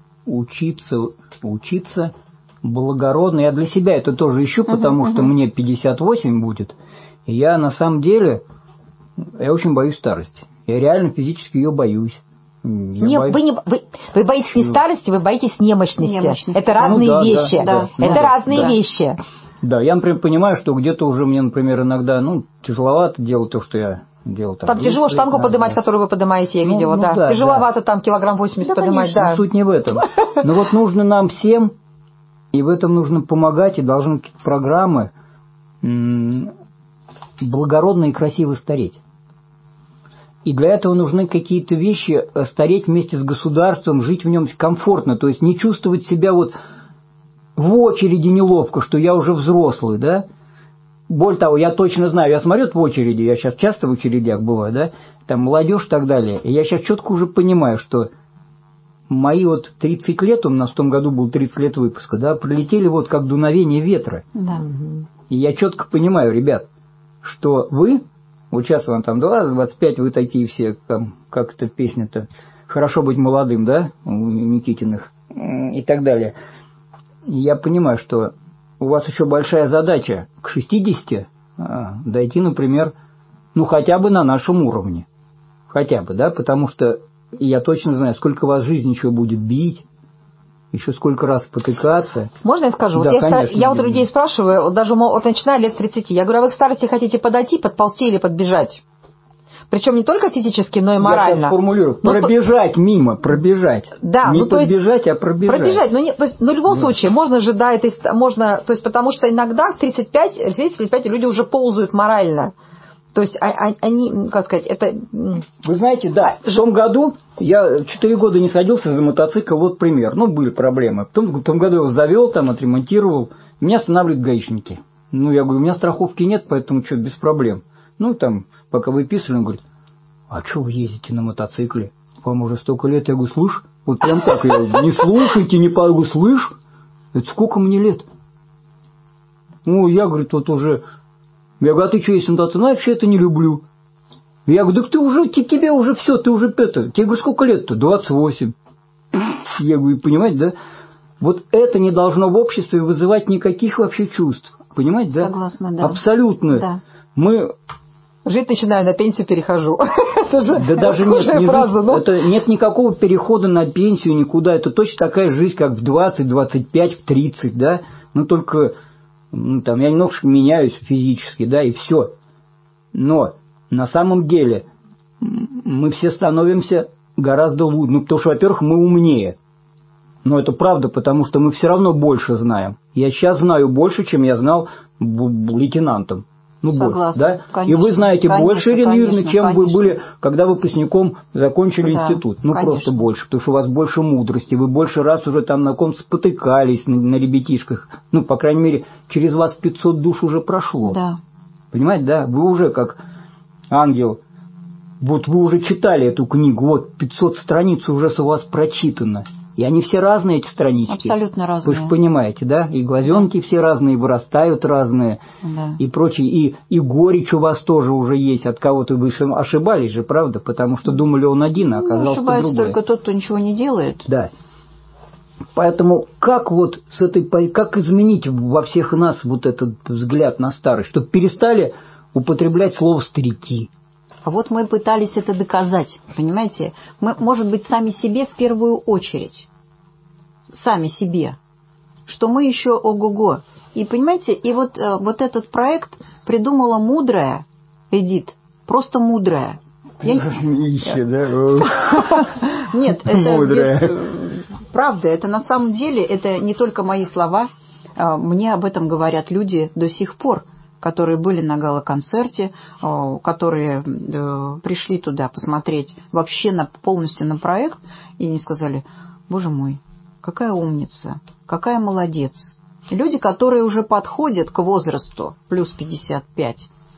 благородно. Я для себя это тоже ищу, потому что мне 58 будет. И я на самом деле, я очень боюсь старости. Я реально физически ее боюсь. Вы боитесь не старости, вы боитесь немощности. Это разные вещи. Это разные вещи. Да, я, например, понимаю, что где-то уже мне, например, иногда тяжеловато делать то, что я делал. Там тяжело штангу поднимать, которую вы поднимаете, я видела, да. Тяжеловато там килограмм 80 поднимать, да. Суть не в этом. Но вот нужно нам всем, и в этом нужно помогать, и должны какие-то программы благородно и красиво стареть. И для этого нужны какие-то вещи, стареть вместе с государством, жить в нем комфортно, то есть не чувствовать себя вот в очереди неловко, что я уже взрослый, да. Более того, я точно знаю, я смотрю в очереди, я сейчас часто в очередях бываю, да, там молодежь и так далее, и я сейчас четко уже понимаю, что мои вот 30 лет, у нас в том году был 30 лет выпуска, да, пролетели вот как дуновение ветра. Да. И я четко понимаю, ребят, что вы, вот сейчас вам там 20-25, вы такие все, там, как эта песня-то, «Хорошо быть молодым», да, у Никитиных и так далее. И я понимаю, что у вас еще большая задача к 60 дойти, например, хотя бы на нашем уровне. Хотя бы, да, потому что я точно знаю, сколько вас жизнь еще будет бить, еще сколько раз потыкаться. Можно я скажу? Да, вот я вот людей спрашиваю, вот даже начиная лет с 30, я говорю, а вы к старости хотите подойти, подползти или подбежать? Причем не только физически, но и морально. Я сейчас формулирую. Пробежать мимо, пробежать. Да, не подбежать, а пробежать. Пробежать. То есть, в любом случае, можно же, да, можно, то есть, потому что иногда в 30-35 люди уже ползают морально. То есть, они, как сказать, это... Вы знаете, да, в том году я 4 года не садился за мотоцикл, вот пример. Были проблемы. В том году я его завел, там, отремонтировал. Меня останавливают гаишники. Я говорю, у меня страховки нет, поэтому что, без проблем. Пока выписывали, он говорит, а что вы ездите на мотоцикле? Вам уже столько лет. Я говорю, слышь, вот прям так, я говорю, не слушайте, не по... Я говорю, слышь, это сколько мне лет? Я, говорит, вот уже... Я говорю, а ты что, если мотоцикл? Я вообще это не люблю. Я говорю, так ты уже, тебе уже все, ты уже это... Тебе, говорю, сколько лет-то? 28. Я говорю, понимаете, да? Вот это не должно в обществе вызывать никаких вообще чувств. Понимаете, да? Согласна, да. Абсолютно. Да. Мы... Жить начинаю, на пенсию перехожу. Это же даже нет, фраза, это нет никакого перехода на пенсию никуда. Это точно такая жизнь, как в 20, 25, в 30, да. Только я немножко меняюсь физически, да, и все. Но на самом деле мы все становимся гораздо лучше. Потому что, во-первых, мы умнее. Но это правда, потому что мы все равно больше знаем. Я сейчас знаю больше, чем я знал лейтенантом. Согласна, да? Конечно, и вы знаете больше, Ирина Юрьевна, чем вы были, когда выпускником закончили институт. Просто больше, потому что у вас больше мудрости, вы больше раз уже там на ком спотыкались, на ребятишках. По крайней мере, через вас 500 душ уже прошло. Да. Понимаете, да? Вы уже как ангел. Вот вы уже читали эту книгу, вот 500 страниц уже у вас прочитано. И они все разные, эти странички. Абсолютно разные. Вы же понимаете, да? И глазенки все разные, вырастают разные, и прочее. И горечь у вас тоже уже есть. От кого-то вы ошибались же, правда? Потому что думали он один, а оказался другой. Ошибается только тот, кто ничего не делает. Да. Поэтому как вот с этой, как изменить во всех нас вот этот взгляд на старость, чтобы перестали употреблять слово «старики»? А вот мы пытались это доказать, понимаете? Мы, может быть, сами себе в первую очередь. Сами себе. Что мы еще ого-го. И, понимаете, и вот этот проект придумала мудрая Эдит. Просто мудрая. Нет, это правда. Это на самом деле, это не только мои слова. Мне об этом говорят люди до сих пор, которые были на гала-концерте, которые пришли туда посмотреть вообще полностью на проект, и они сказали: боже мой, какая умница, какая молодец. Люди, которые уже подходят к возрасту плюс 55.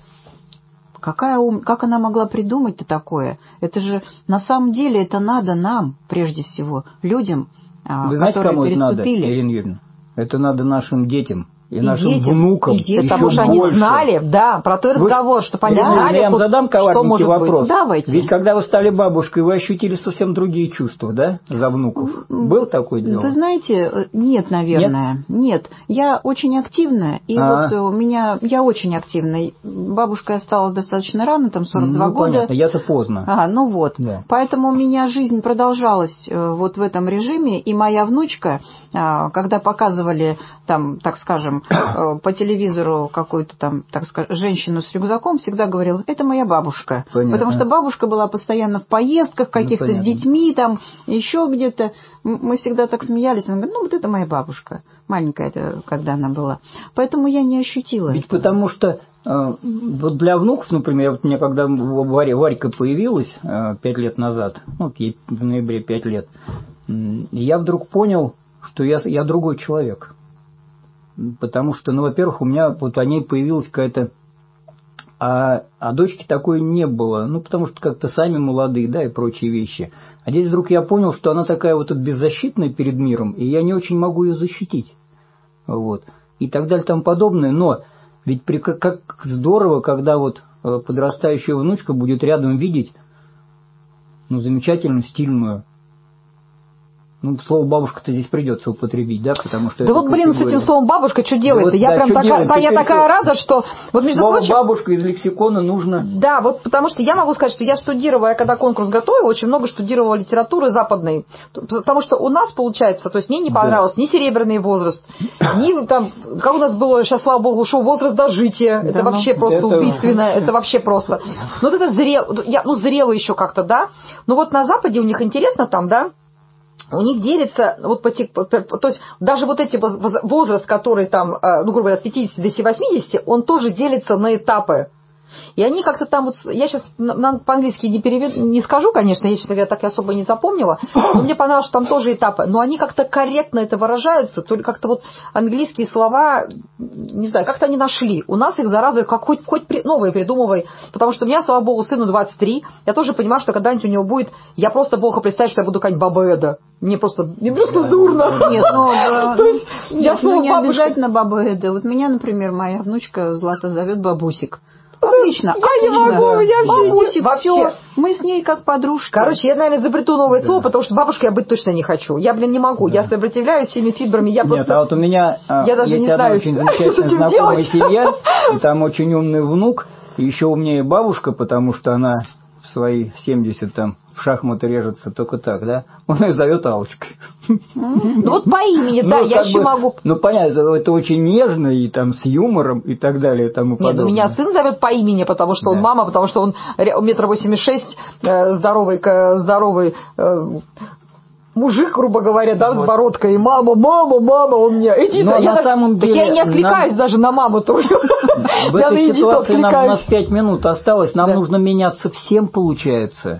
Как она могла придумать-то такое? Это же на самом деле это надо нам, прежде всего, людям, Вы знаете, которые кому переступили. Это надо, Ирина Юрьевна? Это надо нашим детям. И нашим детям, внукам. Потому что они знали, да, про то и разговор, чтобы они знали, я вам задам коварненький вопрос. Давайте. Ведь когда вы стали бабушкой, вы ощутили совсем другие чувства, да, за внуков? Был такой дело? Вы знаете, нет, наверное. Нет. Я очень активная, и вот у меня, я очень активная. Бабушка я стала достаточно рано, там 42 года. Понятно, я-то поздно. Ну вот. Да. Поэтому у меня жизнь продолжалась вот в этом режиме, и моя внучка, когда показывали там, так скажем, по телевизору какую-то там, так скажем, женщину с рюкзаком, всегда говорила: это моя бабушка. Понятно. Потому что бабушка была постоянно в поездках каких-то с детьми, там, еще где-то. Мы всегда так смеялись. Она говорит: вот это моя бабушка. Маленькая это, когда она была. Поэтому я не ощутила. Ведь потому что вот для внуков, например, вот мне когда Варька появилась 5 лет назад, вот ей в ноябре 5 лет, я вдруг понял, что я другой человек. Потому что, во-первых, у меня вот о ней появилась какая-то... А дочки такой не было. Потому что как-то сами молодые, да, и прочие вещи. А здесь вдруг я понял, что она такая вот беззащитная перед миром, и я не очень могу ее защитить. Вот. И так далее, и тому подобное. Но ведь как здорово, когда вот подрастающая внучка будет рядом видеть замечательную, стильную... слово «бабушка»-то здесь придется употребить, да, потому что... Да вот, блин, с этим словом «бабушка» что делать-то? Вот, я прям такая рада, что... Вот, между слово прочим, «бабушка» из лексикона нужно... Да, вот потому что я могу сказать, что я штудировала, я когда конкурс готовила, очень много штудировала литературы западной. Потому что у нас, получается, то есть мне не понравился ни серебряный возраст, ни там... Как у нас было, сейчас, слава богу, шоу «Возраст дожития». Да, это вообще просто убийственно, это вообще просто... Ну, вот это зрело еще как-то, да. Но вот на Западе у них интересно там, да, у них делится, вот то есть даже вот эти возраст, который там, грубо говоря, от 50 до 80, он тоже делится на этапы. И они как-то там, вот я сейчас по-английски не скажу, конечно, я, честно говоря, так и особо не запомнила, но мне понравилось, что там тоже этапы. Но они как-то корректно это выражаются, то ли как-то вот английские слова, не знаю, как-то они нашли. У нас их, зараза, как хоть новые придумывай. Потому что у меня, слава богу, сыну 23. Я тоже понимаю, что когда-нибудь у него будет, я просто плохо представить, что я буду какая-нибудь баба Эда. Мне просто дурно. Нет, не обязательно баба Эда. Вот меня, например, моя внучка Злата зовет бабусик. Отлично. Я не могу, я бабусик, вообще. Мы с ней как подружки. Короче, я, наверное, изобрету новое слово, потому что бабушкой я быть точно не хочу. Я, не могу. Я сопротивляюсь всеми фибрами. Я просто... Нет, а вот у меня я даже не знаю, очень замечательная знакомая семья, и там очень умный внук, и еще умнее бабушка, потому что она в свои 70 там в шахматы режется только так, да? Он ее зовет Аллочкой. Ну вот по имени, да, я еще могу. Ну понятно, это очень нежно и там с юмором и так далее и тому подобное. Нет, меня сын зовет по имени, потому что он мама, потому что он 1,86 м, здоровый мужик, грубо говоря, да, с бородкой, и мама, он меня, иди, так я не откликаюсь даже на маму тоже. В этой ситуации у нас 5 минут осталось, нам нужно меняться всем, получается.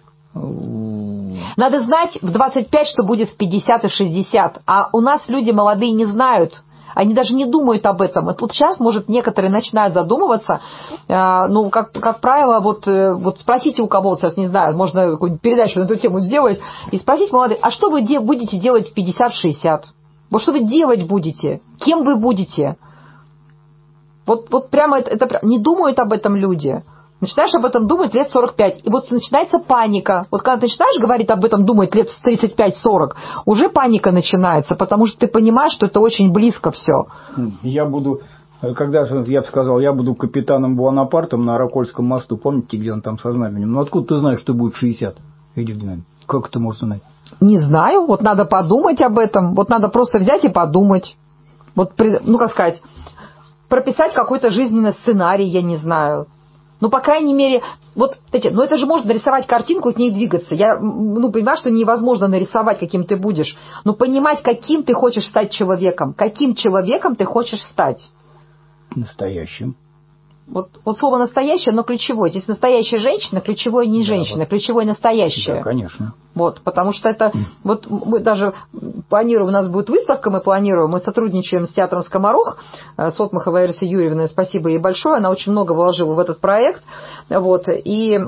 Надо знать в 25, что будет в 50 и 60, а у нас люди молодые не знают. Они даже не думают об этом. Вот сейчас, может, некоторые начинают задумываться. Как правило, вот спросите у кого-то, сейчас не знаю, можно какую-нибудь передачу на эту тему сделать, и спросить молодых, а что вы будете делать в 50-60? Вот что вы делать будете? Кем вы будете? Вот прямо это не думают об этом люди. Начинаешь об этом думать лет 45. И вот начинается паника. Вот когда ты начинаешь говорить об этом думать лет 35-40, уже паника начинается, потому что ты понимаешь, что это очень близко все. Я буду, когда я бы сказал, я буду капитаном Буанапартом на Аракольском мосту. Помните, где он там со знаменем? Ну откуда ты знаешь, что будет 60? Как это можно знать? Не знаю. Вот надо подумать об этом. Вот надо просто взять и подумать. Вот, ну как сказать, прописать какой-то жизненный сценарий, я не знаю. Ну, по крайней мере, вот, ну это же можно нарисовать картинку и к ней двигаться. Я, понимаю, что невозможно нарисовать, каким ты будешь. Но понимать, каким ты хочешь стать человеком. Каким человеком ты хочешь стать? Настоящим. Вот слово «настоящее», оно ключевое. Здесь настоящая женщина, ключевое не женщина, вот. Ключевое настоящее. Да, конечно. Вот, потому что это... Вот мы даже планируем, у нас будет выставка, мы сотрудничаем с театром «Скоморох», с Отмаховой Ларисой Юрьевной, спасибо ей большое, она очень много вложила в этот проект. Вот, и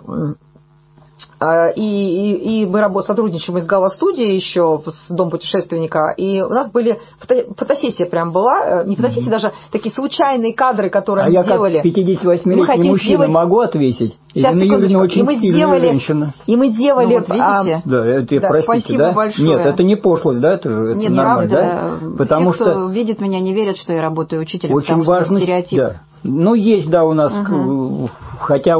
мы сотрудничаем с Гала-студией еще, с Дом путешественника, и у нас были фотосессия прям была, не фотосессия, даже такие случайные кадры, которые они делали. А я как 58-летний мужчина могу ответить? Сейчас, секундочку. Очень стильная женщина. И мы сделали... Ну, вот видите? Да, это, да, простите, спасибо да? большое. Нет, это не пошлость, да? Это нет, нормально, правда, да? Потому все, кто видит меня, не верят, что я работаю учителем, очень потому важно, что стереотип. Да. Ну, есть, да, у нас, хотя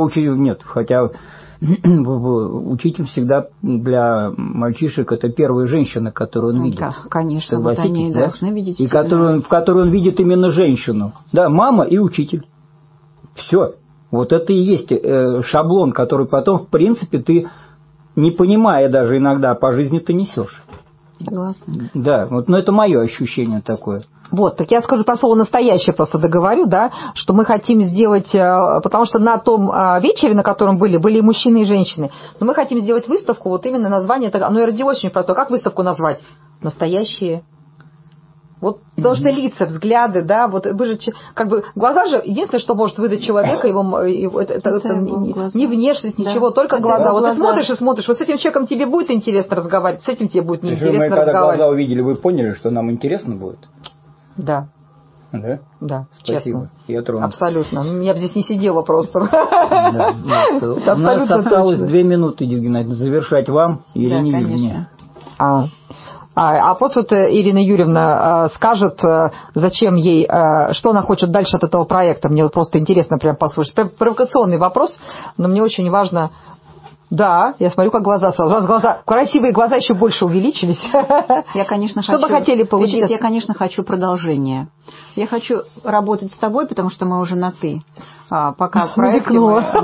учитель всегда для мальчишек это первая женщина, которую он видит. Конечно, вот они да? должны видеть. И в которой он видит именно женщину. Да, мама и учитель. Все. Вот это и есть шаблон, который потом, в принципе, ты, не понимая даже иногда, по жизни ты несешь. Согласна. Да, вот, но это мое ощущение такое. Вот, так я скажу про слово «настоящее», просто договорю, да, что мы хотим сделать, потому что на том вечере, на котором были и мужчины, и женщины, но мы хотим сделать выставку, вот именно название, оно и родилось очень просто. Как выставку назвать? «Настоящие». Вот, потому что лица, взгляды, да, вот вы же, как бы, глаза же, единственное, что может выдать человека, это не внешность, ничего, только глаза. Вот ты смотришь и смотришь, вот с этим человеком тебе будет интересно разговаривать, с этим тебе будет неинтересно разговаривать. Мы когда глаза увидели, вы поняли, что нам интересно будет? Да. Да? Да, спасибо. Честно. Я тронут. Абсолютно. Я бы здесь не сидела просто. У нас осталось 2 минуты, Ирина Геннадьевна, завершать вам, Ирине Юрьевне. А вот Ирина Юрьевна скажет, зачем ей, что она хочет дальше от этого проекта. Мне вот просто интересно прям послушать. Провокационный вопрос, но мне очень важно... Да, я смотрю, как глаза сразу. У вас глаза, красивые глаза еще больше увеличились. Я, конечно, что бы хотели получить? Я, конечно, хочу продолжение. Я хочу работать с тобой, потому что мы уже на «ты». Пока в проекте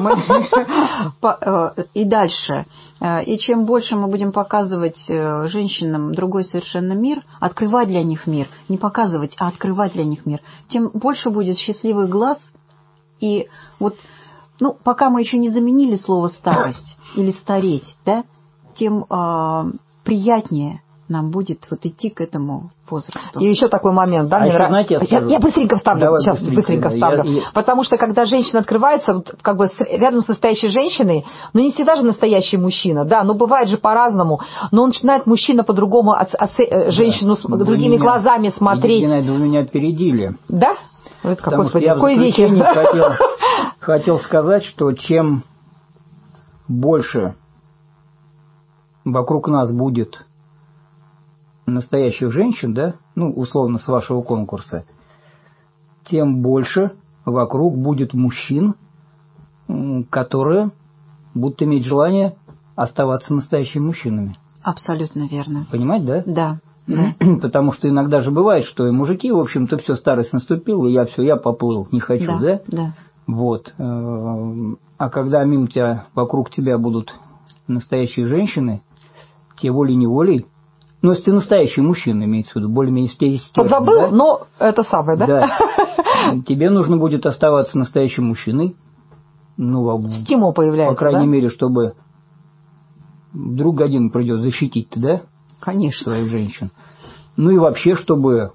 и дальше. И чем больше мы будем показывать женщинам другой совершенно мир, открывать для них мир, не показывать, а открывать для них мир, тем больше будет счастливых глаз. И вот, пока мы еще не заменили слово «старость» или «стареть», да, тем приятнее нам будет идти к этому возрасту. И еще такой момент, да, знаете, я быстренько вставлю. Давай, сейчас быстренько вставлю. Потому что когда женщина открывается, как бы рядом с настоящей женщиной, не всегда же настоящий мужчина, да, но бывает же по-разному, но он начинает мужчина по-другому женщину другими глазами смотреть. Вы меня опередили. Да? Господи, в кои веки. Хотел сказать, что чем больше вокруг нас будет настоящих женщин, да, условно с вашего конкурса, тем больше вокруг будет мужчин, которые будут иметь желание оставаться настоящими мужчинами. Абсолютно верно. Понимаете, да? Да. Потому что иногда же бывает, что и мужики, в общем-то, все, старость наступила, я поплыл, не хочу, да? Да. Вот. А когда мимо тебя, вокруг тебя будут настоящие женщины, те волей-неволей, если ты настоящий мужчина, имеется в виду, более-менее стержень. Подзабыл, да? но это самое, да? Да. Тебе нужно будет оставаться настоящим мужчиной. Стимул появляется, по крайней мере, чтобы вдруг один придет защитить-то, да? Конечно. Своих женщин. И вообще, чтобы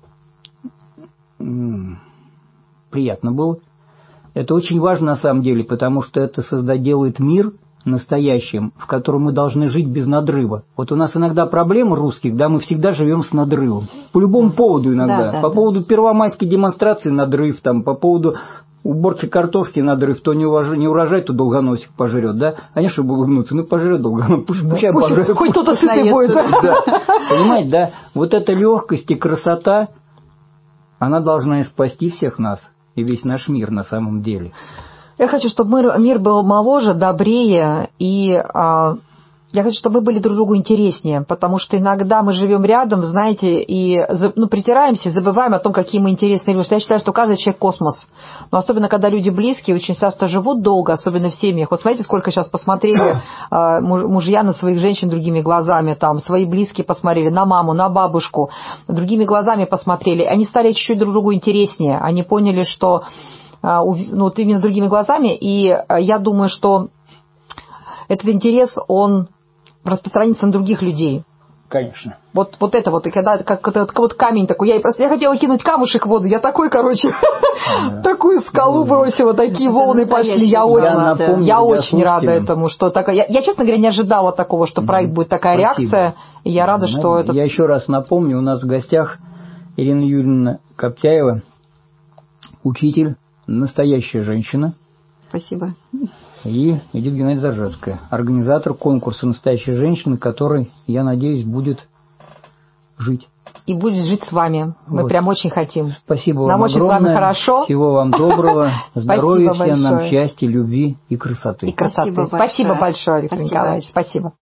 приятно было. Это очень важно на самом деле, потому что это делает мир настоящим, в котором мы должны жить без надрыва. Вот у нас иногда проблема русских, да, мы всегда живем с надрывом. По любому поводу иногда. По поводу первомайской демонстрации надрыв, по поводу уборцы картошки надо, кто не урожай, то долгоносик пожрет, да? А не чтобы улыбнуться, ну пожрет долгоносик, пусть пожрет. Хоть кто-то сытый будет. Да. Понимаете, да? Вот эта легкость и красота, она должна и спасти всех нас и весь наш мир на самом деле. Я хочу, чтобы мир был моложе, добрее, и я хочу, чтобы мы были друг другу интереснее, потому что иногда мы живем рядом, знаете, и притираемся, забываем о том, какие мы интересные люди. Я считаю, что каждый человек космос. Но особенно, когда люди близкие, очень часто живут долго, особенно в семьях. Вот смотрите, сколько сейчас посмотрели мужья на своих женщин другими глазами, там, свои близкие посмотрели на маму, на бабушку, другими глазами посмотрели. Они стали чуть-чуть друг другу интереснее. Они поняли, что вот именно другими глазами, и я думаю, что этот интерес, он распространится на других людей. Конечно. Вот это вот, и когда как вот камень такой, я хотела кинуть камушек в воду, я такой, короче, такую скалу бросила, такие волны пошли, я очень рада этому, что такая, я, честно говоря, не ожидала такого, что проект будет такая реакция, и я рада, что это... Я еще раз напомню, у нас в гостях Ирина Юрьевна Коптяева, учитель, настоящая женщина. Спасибо. И Эдита Геннадьевна Заржевская, организатор конкурса «Настоящая женщина», который, я надеюсь, будет жить. И будет жить с вами. Мы прям очень хотим. Спасибо вам огромное. Нам очень с вами хорошо. Всего вам доброго, здоровья всем нам, счастья, любви и красоты. Спасибо большое, Виктор Николаевич. Спасибо.